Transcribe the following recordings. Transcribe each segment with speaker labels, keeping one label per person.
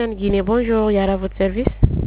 Speaker 1: Guinée, bonjour, Yara, votre service.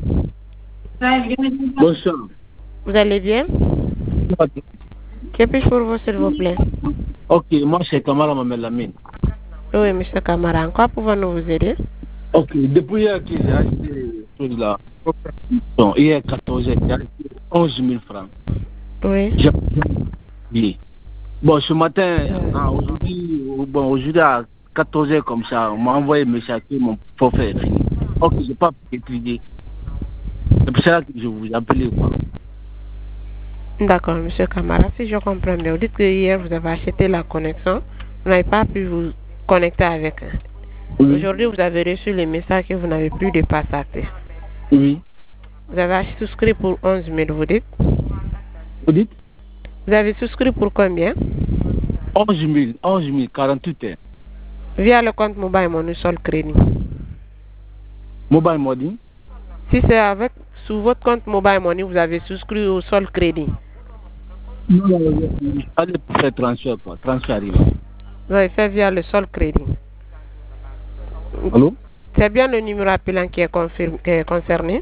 Speaker 2: Bonsoir.
Speaker 1: Vous allez bien? Que puis-je pour vous, s'il vous plaît?
Speaker 2: Ok, moi c'est Kamara Mamelamine.
Speaker 1: Oui, monsieur Kamara, en quoi pouvons-nous vous aider?
Speaker 2: Ok, depuis hier que j'ai acheté celui-là, hier 14, j'ai acheté 11 000 francs.
Speaker 1: Oui.
Speaker 2: J'ai oublié. Bon, ce matin, aujourd'hui à 14 h comme ça, on m'a envoyé un message que mon forfait est fini. Ok, je n'ai pas pu étudier. C'est pour ça que je vous appelle.
Speaker 1: D'accord, monsieur Kamara, si je comprends bien, vous dites que hier vous avez acheté la connexion, vous n'avez pas pu vous connecter avec.
Speaker 2: Oui.
Speaker 1: Aujourd'hui, vous avez reçu le message que vous n'avez plus de passe actif.
Speaker 2: Oui.
Speaker 1: Vous avez souscrit pour 11 000, vous dites?
Speaker 2: Vous dites?
Speaker 1: Vous avez souscrit pour combien?
Speaker 2: 11 000, 48 heures.
Speaker 1: Via le compte Mobile Money Sol Crédit.
Speaker 2: Mobile Money?
Speaker 1: Si c'est avec, sur votre compte Mobile Money, vous avez souscrit au Sol Crédit.
Speaker 2: Non, allez pour faire transfert, quoi. Transfert.
Speaker 1: Vous avez fait via le Sol Crédit.
Speaker 2: Allô?
Speaker 1: C'est bien le numéro appelant qui est concerné?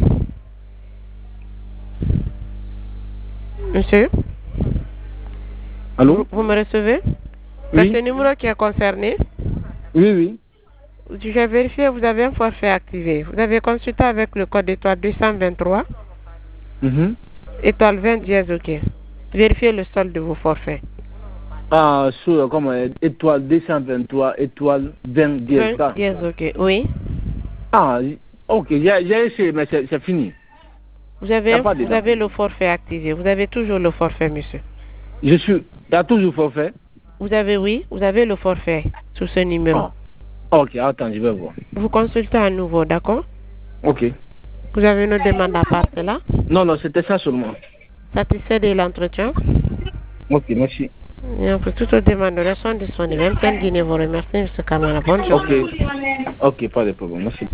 Speaker 1: Monsieur?
Speaker 2: Allô?
Speaker 1: Vous me recevez?
Speaker 2: Oui.
Speaker 1: C'est ce numéro qui est concerné?
Speaker 2: Oui, oui.
Speaker 1: J'ai vérifié, vous avez un forfait activé. Vous avez consulté avec le code étoile 223, étoile 20 dièse, ok. Vérifiez le solde de vos forfaits.
Speaker 2: Ah, sur comme étoile 223, étoile 20 dièse.
Speaker 1: 20 dièse, ok. Oui.
Speaker 2: Ah, ok, j'ai essayé, mais c'est fini.
Speaker 1: Vous avez le forfait activé. Vous avez toujours le forfait, monsieur.
Speaker 2: Il y a toujours forfait?
Speaker 1: Vous avez le forfait sur ce numéro.
Speaker 2: Ah. Ok, attends, je vais voir.
Speaker 1: Vous consultez à nouveau, d'accord?
Speaker 2: Ok.
Speaker 1: Vous avez une demande à part là?
Speaker 2: Non, c'était ça seulement.
Speaker 1: Satisfait de l'entretien?
Speaker 2: Ok, merci.
Speaker 1: Et pour toutes les demandes sont disponibles. Même Guinée vous remercie, M. Kamara. Bonne journée.
Speaker 2: Ok, pas de problème. Merci.